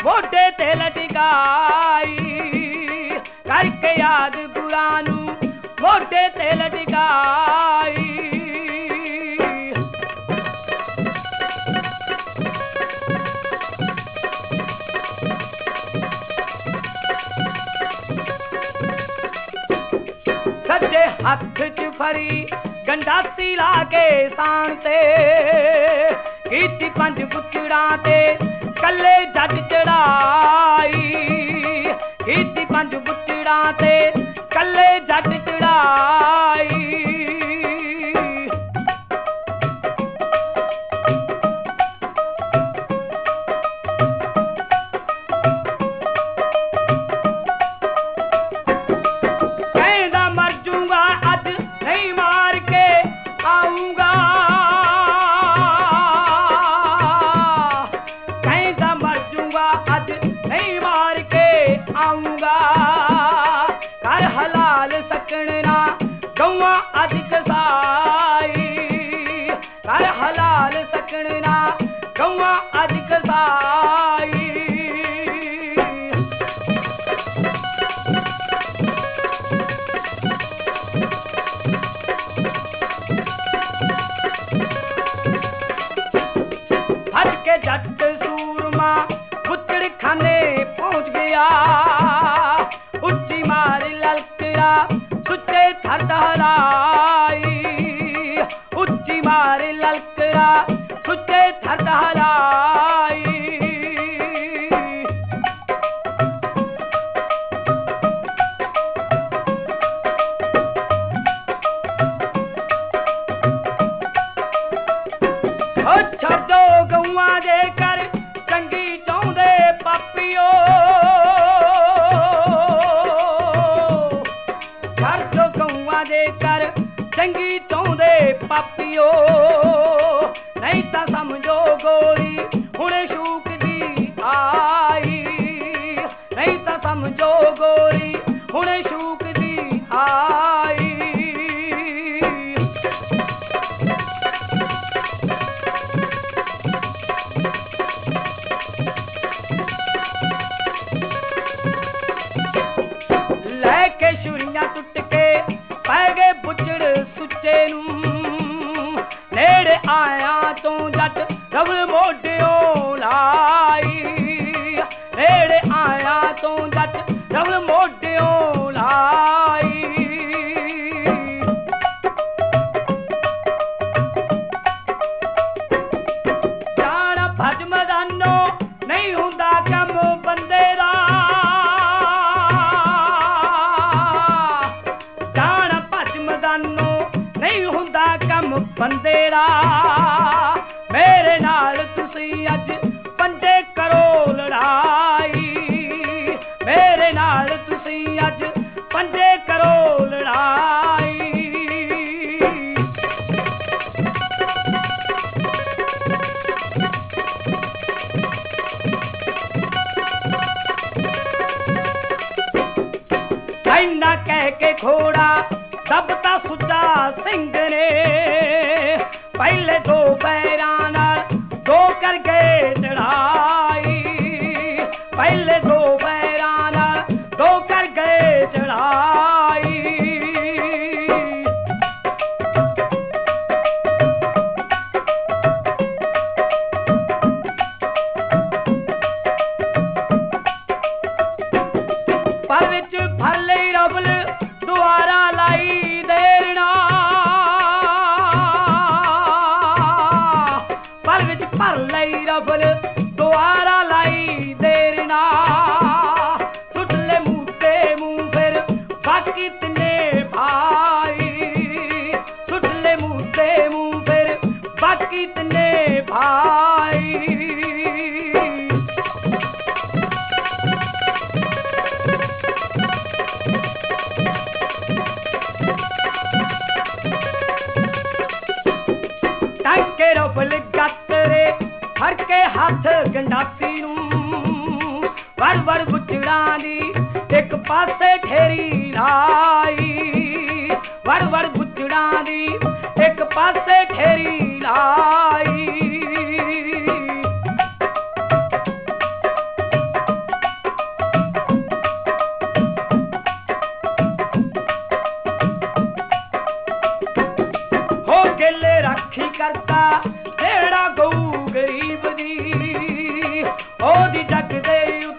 मोढे ते लटकाई करके याद गुरां नू मोढे ते लटकाई सज्जे हथ च फरी गंडासी ला के सान ते कीती पंज बुचड़ा ते कल्ले जज चढ़ाई कीती पंज बुचड़ा ते कल्ले जज चढ़ाई जट सूरमा बुचड़ खाने पहुंच गया उच्ची मार ललकरा सुचे थर दहलाई उच्ची मार ललकरा सुचे थर दहलाई छो गौआ दे कर चंगी चाहते पापियो छो गौआ दे कर चंगी चाहते पापियो नहीं तो समझो गोरी हुणे शूक दी आई नहीं तो समझो गोरी हुणे शूक दी आई टुट के पै गए बुचड़ सुचे नू नेड़े आया तो जट रबड़ मोढियों लाई नेड़े आया तो जट रबड़ मोढियों लाई जाना भज मैदानो नहीं हुंदा कम बंदे दा नहीं हुंदा कम बंदेरा मेरे नाल तुसी अज पंजे करो लड़ाई मेरे नाल तुसी अज पंजे करो लड़ाई ऐना कह के घोड़ा दबता सुचा सिंह ने पहले दो पैरां नाल दो कर गए चढ़ाई पहले दो पैरां नाल दो कर गए चढ़ाई पर विच फर लई रबल दुआरा लाई देना पर विच भर लई रबल दुआरा लाई देना सुटले मूते मुंह फिर बाकी तने भाई सुटले मूते मुंह फिर बाकी तने भाई के रबल गतरे हर के हाथ गंडासी नू वर वर बुचड़ा दी एक पासे ठेरी लाई वर वर बुचड़ा दी एक पासे ठेरी लाई ਦੇ